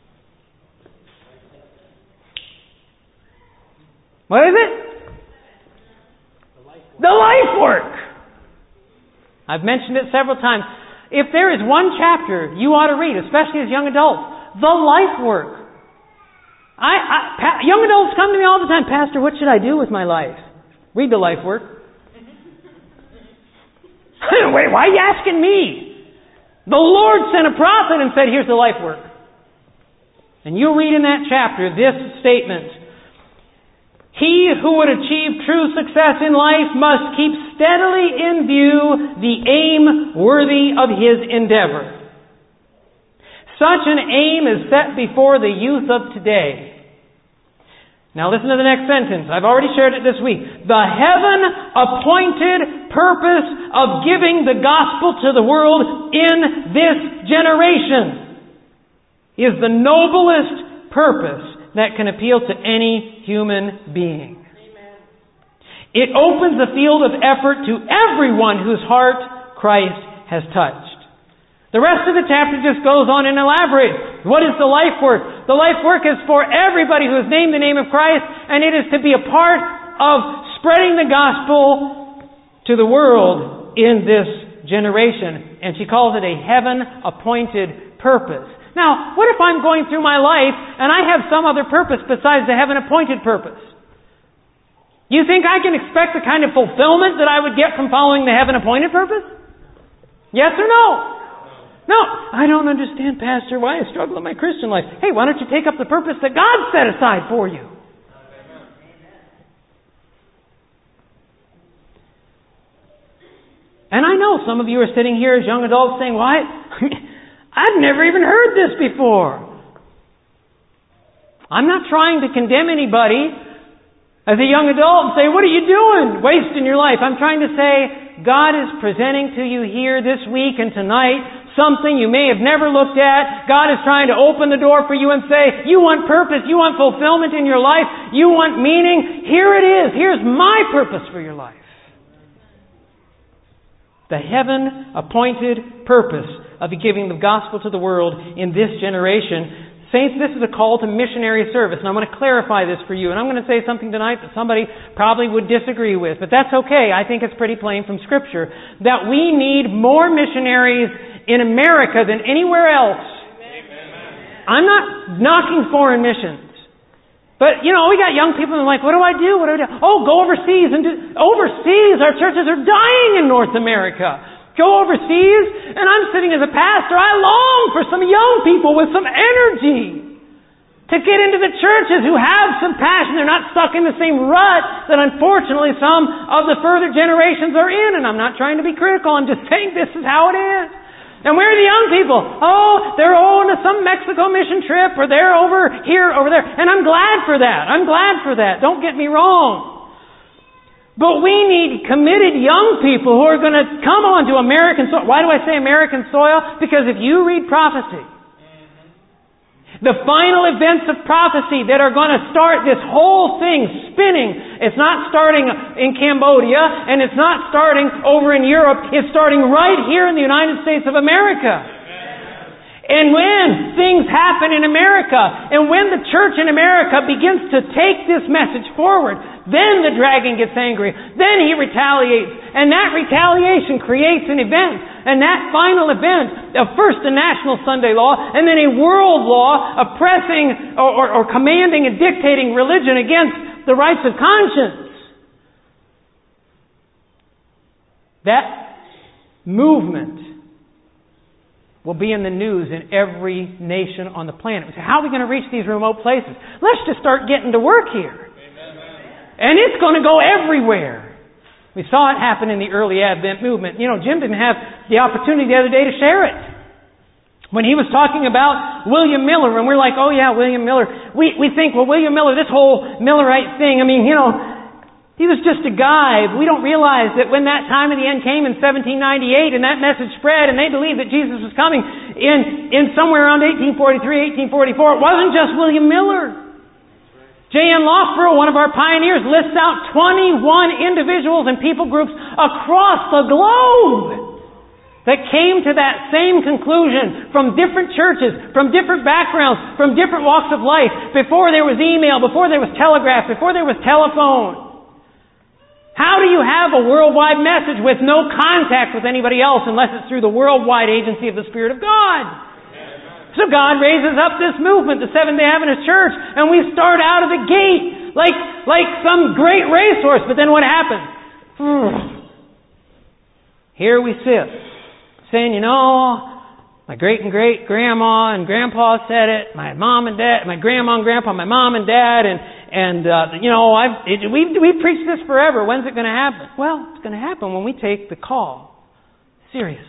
What is it? The life work. I've mentioned it several times. If there is one chapter you ought to read, especially as young adults, the life work. I, I pa- young adults come to me all the time, "Pastor, what should I do with my life?" Read the life work. Wait, why are you asking me? The Lord sent a prophet and said, "Here's the life work." And you'll read in that chapter this statement: he who would achieve true success in life must keep steadily in view the aim worthy of his endeavor. Such an aim is set before the youth of today. Now listen to the next sentence. I've already shared it this week. The heaven-appointed purpose of giving the gospel to the world in this generation is the noblest purpose that can appeal to any human being. Amen. It opens a field of effort to everyone whose heart Christ has touched. The rest of the chapter just goes on and elaborates. What is the life work? The life work is for everybody who has named the name of Christ, and it is to be a part of spreading the gospel to the world in this generation. And she calls it a heaven-appointed purpose. Now, what if I'm going through my life and I have some other purpose besides the heaven-appointed purpose? You think I can expect the kind of fulfillment that I would get from following the heaven-appointed purpose? Yes or no? No. I don't understand, Pastor, why I struggle in my Christian life. Hey, why don't you take up the purpose that God set aside for you? And I know some of you are sitting here as young adults saying, why? I've never even heard this before. I'm not trying to condemn anybody as a young adult and say, what are you doing? Wasting your life. I'm trying to say, God is presenting to you here this week and tonight something you may have never looked at. God is trying to open the door for you and say, you want purpose, you want fulfillment in your life, you want meaning. Here it is. Here's my purpose for your life. The heaven-appointed purpose of giving the gospel to the world in this generation. Saints, this is a call to missionary service, and I'm going to clarify this for you. And I'm going to say something tonight that somebody probably would disagree with, but that's okay. I think it's pretty plain from Scripture that we need more missionaries in America than anywhere else. Amen. I'm not knocking foreign missions. But, you know, we got young people and like, what do I do? What do I do? Oh, go overseas. And do, overseas, our churches are dying in North America. Go overseas. And I'm sitting as a pastor. I long for some young people with some energy to get into the churches who have some passion. They're not stuck in the same rut that unfortunately some of the further generations are in. And I'm not trying to be critical. I'm just saying this is how it is. And where are the young people? Oh, they're on to some Mexico mission trip, or they're over here, over there. And I'm glad for that. I'm glad for that. Don't get me wrong. But we need committed young people who are going to come onto American soil. Why do I say American soil? Because if you read prophecy, the final events of prophecy that are going to start this whole thing spinning. It's not starting in Cambodia, and it's not starting over in Europe. It's starting right here in the United States of America. And when things happen in America, and when the church in America begins to take this message forward, then the dragon gets angry. Then he retaliates. And that retaliation creates an event. And that final event of first the national Sunday law, and then a world law oppressing or, or, or commanding and dictating religion against the rights of conscience. That movement will be in the news in every nation on the planet. We say, how are we going to reach these remote places? Let's just start getting to work here. Amen. And it's going to go everywhere. We saw it happen in the early Advent movement. You know, Jim didn't have the opportunity the other day to share it. When he was talking about William Miller, and we're like, oh yeah, William Miller. We we think, well, William Miller, this whole Millerite thing, I mean, you know, he was just a guy. We don't realize that when that time of the end came in seventeen ninety-eight and that message spread and they believed that Jesus was coming in, in somewhere around eighteen forty-three, eighteen forty-four, it wasn't just William Miller. J N Loftborough, one of our pioneers, lists out twenty-one individuals and people groups across the globe that came to that same conclusion from different churches, from different backgrounds, from different walks of life, before there was email, before there was telegraph, before there was telephone. How do you have a worldwide message with no contact with anybody else unless it's through the worldwide agency of the Spirit of God? So God raises up this movement, the Seventh-day Adventist Church, and we start out of the gate like, like some great racehorse. But then what happens? Here we sit, saying, you know, my great and great grandma and grandpa said it, my mom and dad, my grandma and grandpa, my mom and dad, and and uh, you know, I've it, we we preached this forever. When's it going to happen? Well, it's going to happen when we take the call seriously.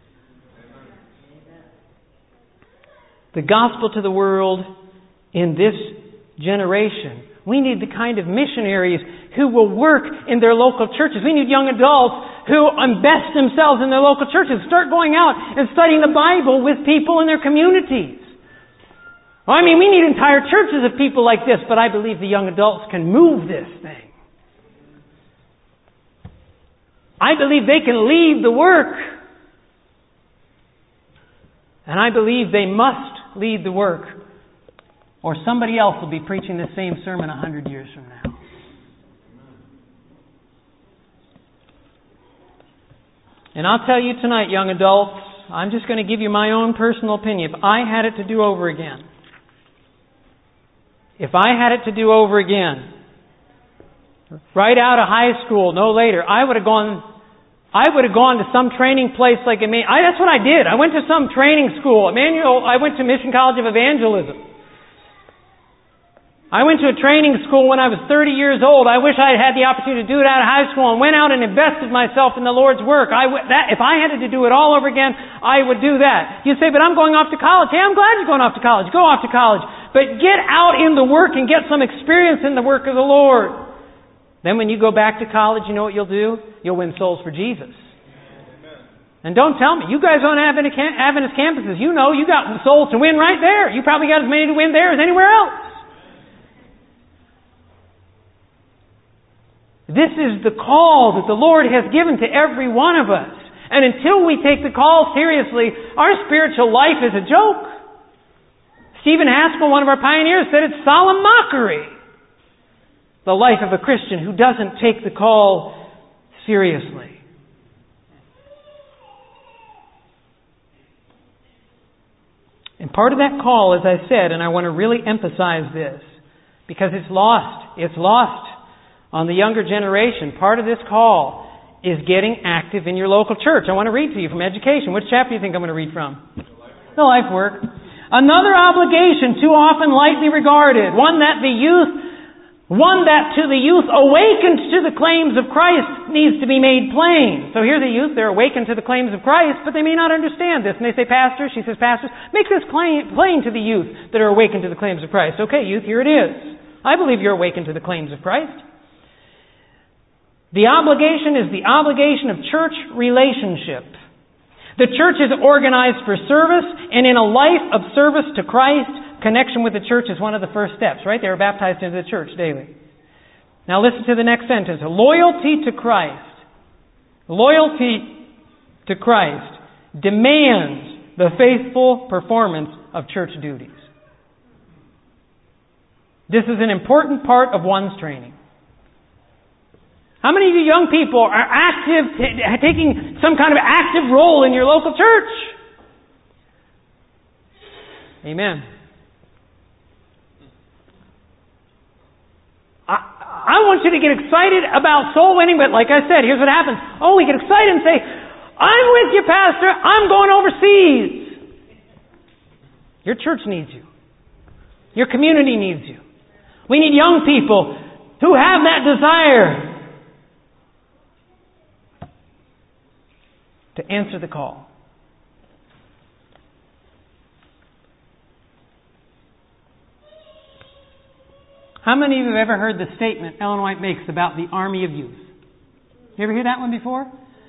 The gospel to the world in this generation. We need the kind of missionaries who will work in their local churches. We need young adults who invest themselves in their local churches, start going out and studying the Bible with people in their communities. Well, I mean, we need entire churches of people like this, but I believe the young adults can move this thing. I believe they can lead the work. And I believe they must lead the work, or somebody else will be preaching the same sermon a hundred years from now. And I'll tell you tonight, young adults, I'm just going to give you my own personal opinion. If I had it to do over again, if I had it to do over again, right out of high school, no later, I would have gone, I would have gone to some training place like Emmanuel. I, that's what I did. I went to some training school. Emmanuel, I went to Mission College of Evangelism. I went to a training school when I was thirty years old. I wish I had had the opportunity to do it out of high school and went out and invested myself in the Lord's work. I w- that, if I had to do it all over again, I would do that. You say, but I'm going off to college. Hey, I'm glad you're going off to college. Go off to college. But get out in the work and get some experience in the work of the Lord. Then when you go back to college, you know what you'll do? You'll win souls for Jesus. And don't tell me, you guys on Adventist campuses, you know you got souls to win right there. You probably got as many to win there as anywhere else. This is the call that the Lord has given to every one of us. And until we take the call seriously, our spiritual life is a joke. Stephen Haskell, one of our pioneers, said it's solemn mockery. The life of a Christian who doesn't take the call seriously. And part of that call, as I said, and I want to really emphasize this, because it's lost. It's lost on the younger generation. Part of this call is getting active in your local church. I want to read to you from Education. Which chapter do you think I'm going to read from? The Life Work. Another obligation too often lightly regarded, one that the youth, one that to the youth awakened to the claims of Christ needs to be made plain. So here the youth, they're awakened to the claims of Christ, but they may not understand this. And they say, Pastor, she says, Pastor, make this plain, plain to the youth that are awakened to the claims of Christ. Okay, youth, here it is. I believe you're awakened to the claims of Christ. The obligation is the obligation of church relationship. The church is organized for service, and in a life of service to Christ, connection with the church is one of the first steps, right? They were baptized into the church daily. Now listen to the next sentence. Loyalty to Christ. Loyalty to Christ demands the faithful performance of church duties. This is an important part of one's training. How many of you young people are active, t- taking some kind of active role in your local church? Amen. I, I want you to get excited about soul winning, but like I said, here's what happens. Oh, we get excited and say, I'm with you, Pastor. I'm going overseas. Your church needs you. Your community needs you. We need young people who have that desire to answer the call. How many of you have ever heard the statement Ellen White makes about the army of youth? You ever hear that one before?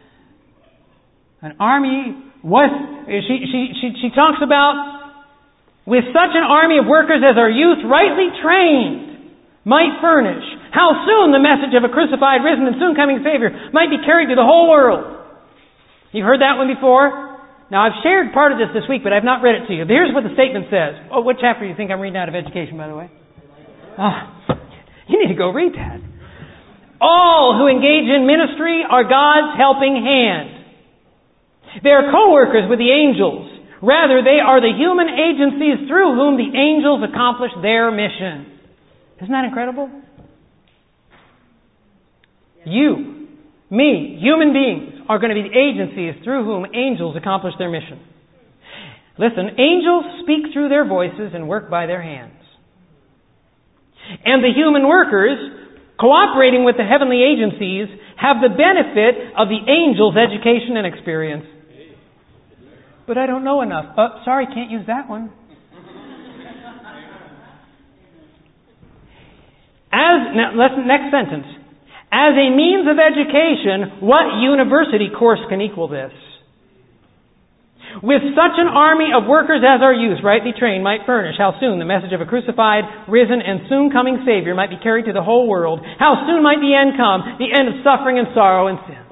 An army was, she, she, she, she talks about, with such an army of workers as our youth rightly trained might furnish, how soon the message of a crucified, risen, and soon coming Savior might be carried to the whole world. You've heard that one before? Now, I've shared part of this this week, but I've not read it to you. But here's what the statement says. Oh, what chapter do you think I'm reading out of Education, by the way? Oh, you need to go read that. All who engage in ministry are God's helping hand. They are co-workers with the angels. Rather, they are the human agencies through whom the angels accomplish their mission. Isn't that incredible? You, me, human beings, are going to be the agencies through whom angels accomplish their mission. Listen, angels speak through their voices and work by their hands. And the human workers, cooperating with the heavenly agencies, have the benefit of the angels' education and experience. But I don't know enough. Oh, sorry, can't use that one. As now, listen, next sentence. As a means of education, what university course can equal this? With such an army of workers as our youth, rightly trained, might furnish, how soon the message of a crucified, risen, and soon coming Savior might be carried to the whole world. How soon might the end come, the end of suffering and sorrow and sin.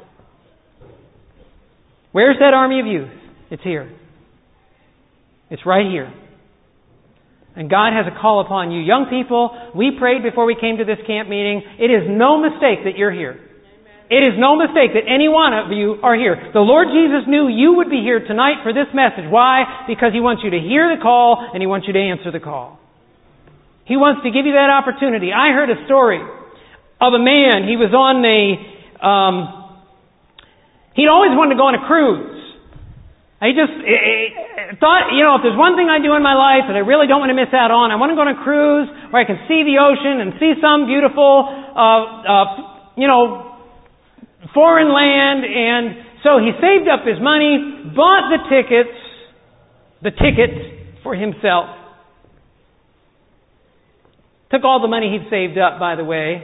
Where's that army of youth? It's here. It's right here. And God has a call upon you. Young people, we prayed before we came to this camp meeting. It is no mistake that you're here. Amen. It is no mistake that any one of you are here. The Lord Jesus knew you would be here tonight for this message. Why? Because He wants you to hear the call and He wants you to answer the call. He wants to give you that opportunity. I heard a story of a man. He was on a, um, he'd always wanted to go on a cruise. He just he thought, you know, if there's one thing I do in my life that I really don't want to miss out on, I want to go on a cruise where I can see the ocean and see some beautiful, uh, uh, you know, foreign land. And so he saved up his money, bought the tickets, the ticket for himself. Took all the money he'd saved up, by the way.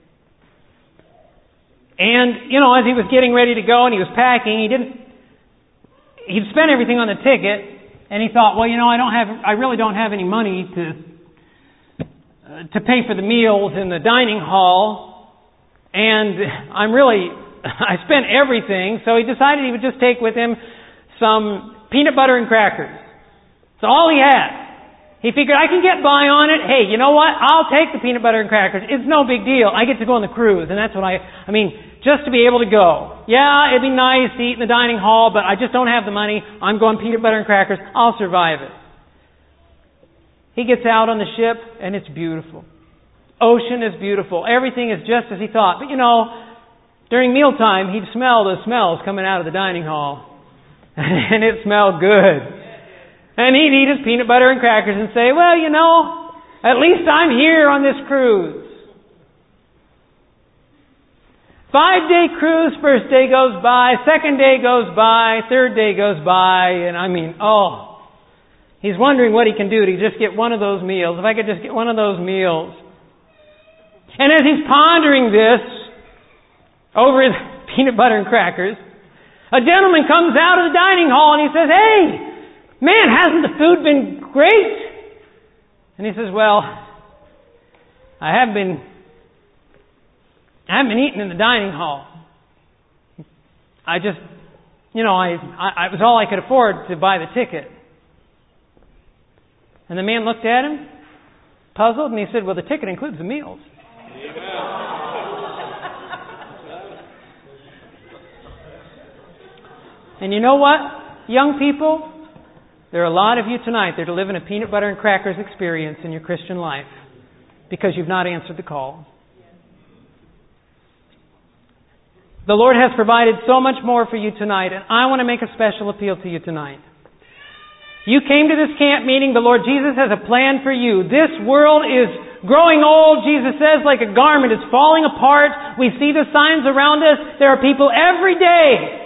And, you know, as he was getting ready to go and he was packing, he didn't, he'd spent everything on the ticket, and he thought, well, you know, I don't have, I really don't have any money to, uh, to pay for the meals in the dining hall, and I'm really, I spent everything, so he decided he would just take with him some peanut butter and crackers. It's all he had. He figured, I can get by on it. Hey, you know what? I'll take the peanut butter and crackers. It's no big deal. I get to go on the cruise, and that's what I, I mean, just to be able to go. Yeah, it'd be nice to eat in the dining hall, but I just don't have the money. I'm going peanut butter and crackers. I'll survive it. He gets out on the ship, and it's beautiful. Ocean is beautiful. Everything is just as he thought. But, you know, during mealtime, he'd smell the smells coming out of the dining hall. And it smelled good. And he'd eat his peanut butter and crackers and say, well, you know, at least I'm here on this cruise. Five-day cruise, first day goes by, second day goes by, third day goes by, and I mean, oh, he's wondering what he can do to just get one of those meals. If I could just get one of those meals. And as he's pondering this over his peanut butter and crackers, a gentleman comes out of the dining hall and he says, hey, man, hasn't the food been great? And he says, well, I have been, I haven't been eating in the dining hall. I just, you know, I, I, it was all I could afford to buy the ticket. And the man looked at him, puzzled, and he said, well, the ticket includes the meals. And you know what, young people? There are a lot of you tonight that are living a peanut butter and crackers experience in your Christian life because you've not answered the call. The Lord has provided so much more for you tonight, and I want to make a special appeal to you tonight. You came to this camp meeting. The Lord Jesus has a plan for you. This world is growing old, Jesus says, like a garment. It's falling apart. We see the signs around us. There are people every day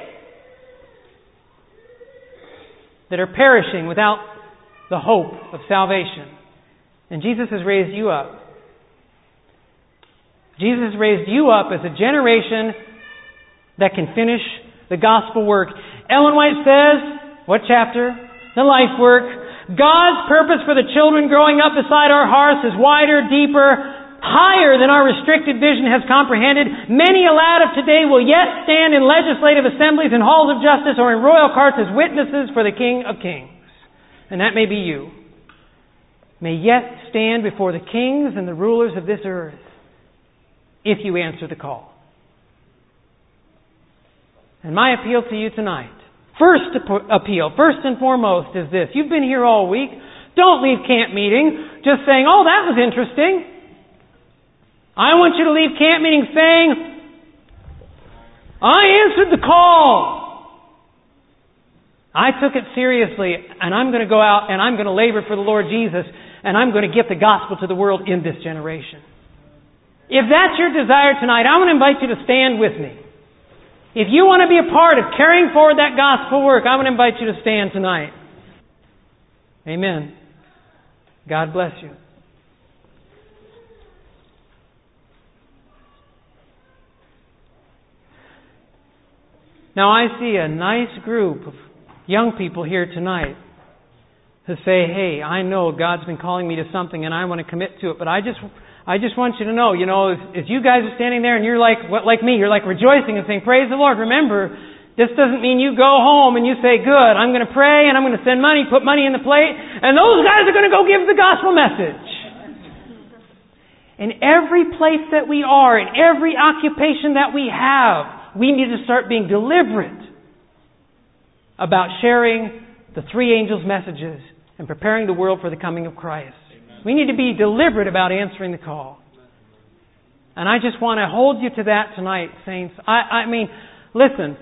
that are perishing without the hope of salvation. And Jesus has raised you up. Jesus has raised you up as a generation that can finish the gospel work. Ellen White says, what chapter? The life work. God's purpose for the children growing up beside our hearths is wider, deeper, higher than our restricted vision has comprehended. Many a lad of today will yet stand in legislative assemblies and halls of justice or in royal carts as witnesses for the King of Kings. And that may be you. May yet stand before the kings and the rulers of this earth if you answer the call. And my appeal to you tonight, first appeal, first and foremost, is this. You've been here all week. Don't leave camp meeting just saying, oh, that was interesting. I want you to leave camp meeting saying, I answered the call. I took it seriously, and I'm going to go out and I'm going to labor for the Lord Jesus, and I'm going to get the gospel to the world in this generation. If that's your desire tonight, I want to invite you to stand with me. If you want to be a part of carrying forward that gospel work, I want to invite you to stand tonight. Amen. God bless you. Now I see a nice group of young people here tonight who say, hey, I know God's been calling me to something and I want to commit to it, but I just I just want you to know, you know, if, if you guys are standing there and you're like like me, you're like rejoicing and saying, praise the Lord. Remember, this doesn't mean you go home and you say, good, I'm going to pray and I'm going to send money, put money in the plate, and those guys are going to go give the gospel message. In every place that we are, in every occupation that we have, we need to start being deliberate about sharing the three angels' messages and preparing the world for the coming of Christ. We need to be deliberate about answering the call. And I just want to hold you to that tonight, saints. I, I mean, listen,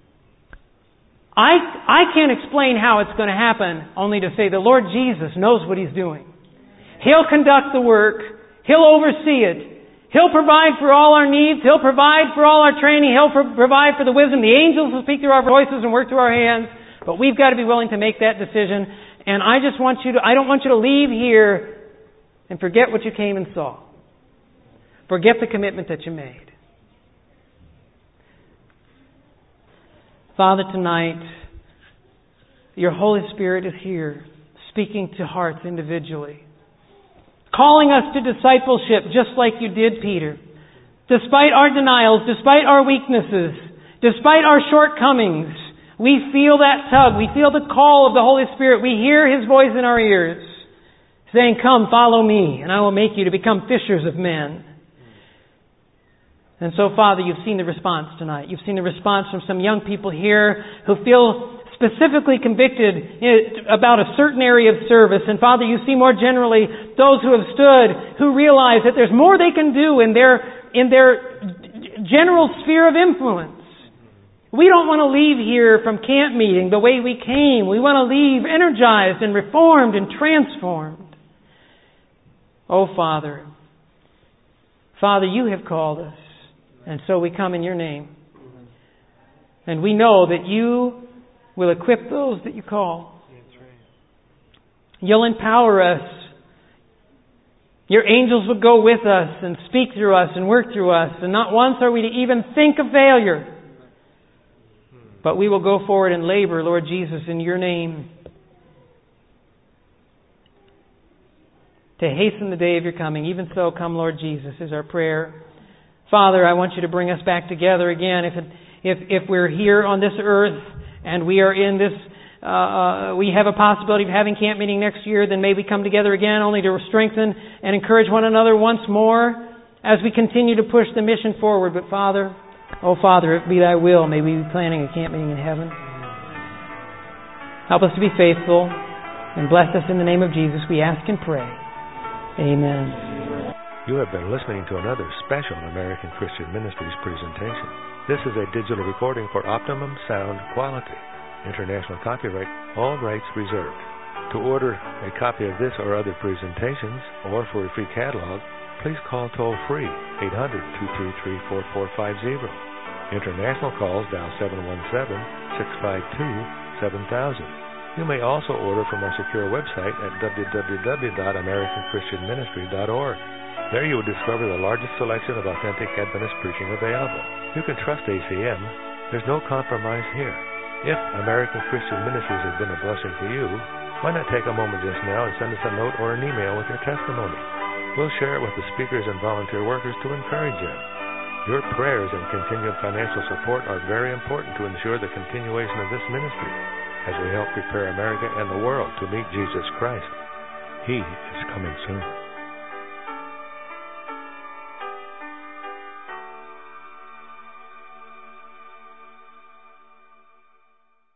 I, I can't explain how it's going to happen, only to say the Lord Jesus knows what He's doing. He'll conduct the work. He'll oversee it. He'll provide for all our needs. He'll provide for all our training. He'll for, provide for the wisdom. The angels will speak through our voices and work through our hands. But we've got to be willing to make that decision. And I just want you to, I don't want you to leave here and forget what you came and saw. Forget the commitment that you made. Father, tonight, your Holy Spirit is here, speaking to hearts individually, calling us to discipleship just like you did, Peter. Despite our denials, despite our weaknesses, despite our shortcomings, we feel that tug. We feel the call of the Holy Spirit. We hear His voice in our ears saying, "Come, follow me, and I will make you to become fishers of men." And so, Father, you've seen the response tonight. You've seen the response from some young people here who feel specifically convicted about a certain area of service. And Father, you see more generally those who have stood, who realize that there's more they can do in their, in their general sphere of influence. We don't want to leave here from camp meeting the way we came. We want to leave energized and reformed and transformed. Oh, Father. Father, you have called us. And so we come in your name. And we know that you will equip those that you call. You'll empower us. Your angels will go with us and speak through us and work through us. And not once are we to even think of failure. But we will go forward and labor, Lord Jesus, in your name, to hasten the day of your coming. Even so, come, Lord Jesus, is our prayer. Father, I want you to bring us back together again. If it, if if we're here on this earth and we are in this, uh, we have a possibility of having camp meeting next year, then may we come together again only to strengthen and encourage one another once more as we continue to push the mission forward. But Father, oh Father, if it be thy will, may we be planning a camp meeting in heaven. Help us to be faithful and bless us in the name of Jesus. We ask and pray. Amen. You have been listening to another special American Christian Ministries presentation. This is a digital recording for optimum sound quality. International copyright, all rights reserved. To order a copy of this or other presentations, or for a free catalog, please call toll-free eight hundred, two three three, four four five zero. International calls dial seven one seven, six five two, seven thousand. You may also order from our secure website at w w w dot american christian ministry dot org. There you will discover the largest selection of authentic Adventist preaching available. You can trust A C M. There's no compromise here. If American Christian Ministries has been a blessing to you, why not take a moment just now and send us a note or an email with your testimony? We'll share it with the speakers and volunteer workers to encourage them. Your prayers and continued financial support are very important to ensure the continuation of this ministry as we help prepare America and the world to meet Jesus Christ. He is coming soon.